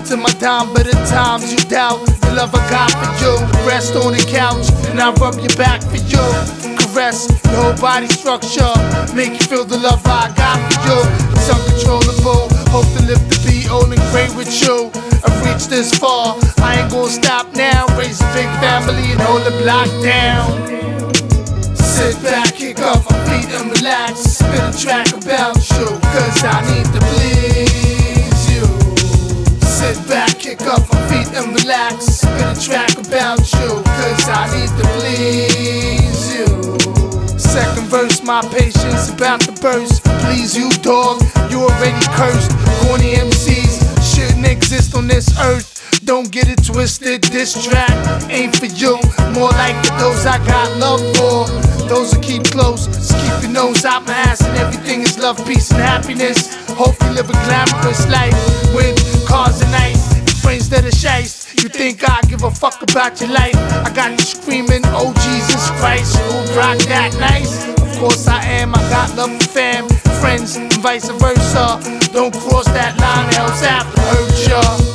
to my dime, but at times you doubt the love I got for you. Rest on the couch and I rub your back for you. Caress your whole body structure, make you feel the love I got for you. It's uncontrollable, hope to live to be old and great with you. I've reached this far, I ain't gonna stop now. Raise a big family and hold the block down. Sit back, kick off my feet and relax. Spit a track about you, cause I need to please you. Sit back, kick off my feet and relax. Spit a track about you, cause I need to please you. Second verse, my patience about to burst. Please you, dog, you already cursed. Corny MCs shouldn't exist on this earth. Don't get it twisted, this track ain't for you. More like for those I got love for. Those who keep close, just keep your nose out my ass. And everything is love, peace and happiness. Hope you live a glamorous life with cars and ice and friends that are shice. You think I give a fuck about your life? I got you screaming, oh Jesus Christ, who rock that nice? Of course I am, I got love for fam, friends and vice versa. Don't cross that line, else after hurt ya.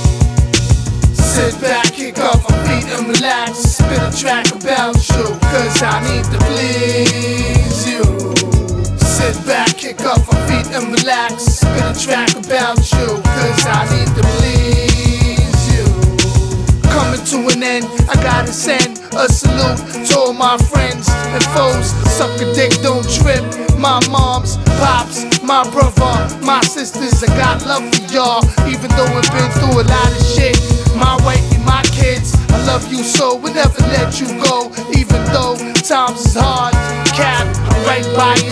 Sit back, kick off my feet and relax. Spit a track about you, cause I need to please you. Sit back, kick off my feet and relax. Spit a track about you, cause I need to please you. Coming to an end, I gotta send a salute to all my friends and foes. Suck a dick, don't trip. My moms, pops, my brother, my sisters, I got love for y'all. Even though I've been through a lot of shit. My wife and my kids, I love you so, we'll never let you go. Even though times is hard, Cap, I'm right by